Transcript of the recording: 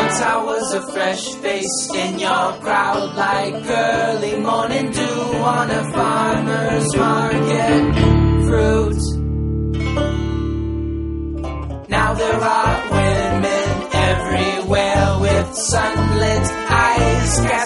Once I was a fresh face in your crowd, like early morning dew on a farmer's market. Fruit. Now there are